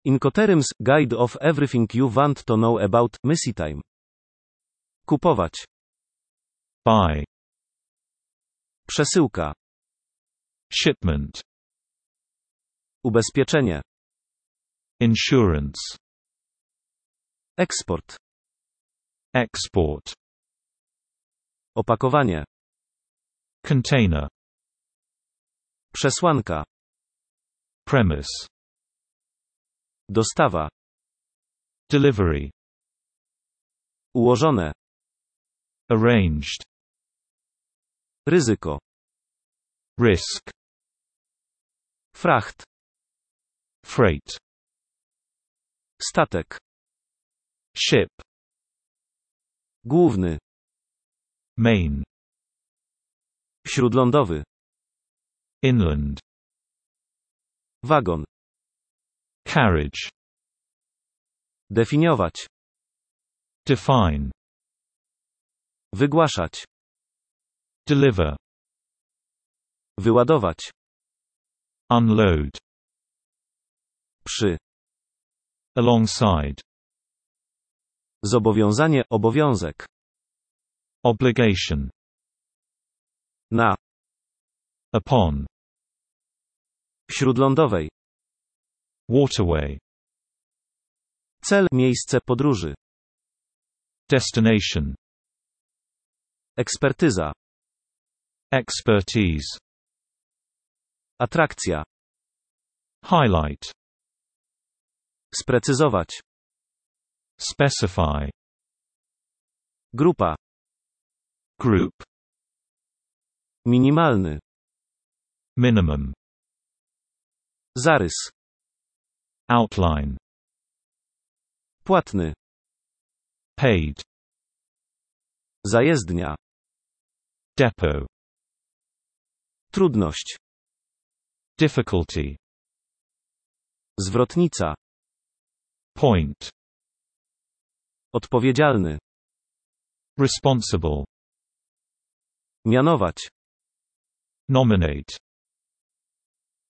Incoterms Guide of Everything You Want to Know About Messytime. Kupować. Buy. Przesyłka. Shipment. Ubezpieczenie. Insurance. Eksport. Export. Opakowanie. Container. Przesłanka. Premise. Dostawa. Delivery. Ułożone. Arranged. Ryzyko. Risk. Fracht. Freight. Statek. Ship. Główny. Main. Śródlądowy. Inland. Wagon. Carriage. Definiować. Define. Wygłaszać. Deliver. Wyładować. Unload. Przy. Alongside. Zobowiązanie, obowiązek. Obligation. Na. Upon. Śródlądowej. Waterway. Cel, miejsce podróży. Destination. Ekspertyza. Expertise. Atrakcja. Highlight. Sprecyzować. Specify. Grupa. Group. Minimalny. Minimum. Zarys. Outline. Płatny. Paid. Zajezdnia. Depot. Trudność. Difficulty. Zwrotnica. Point. Odpowiedzialny. Responsible. Mianować. Nominate.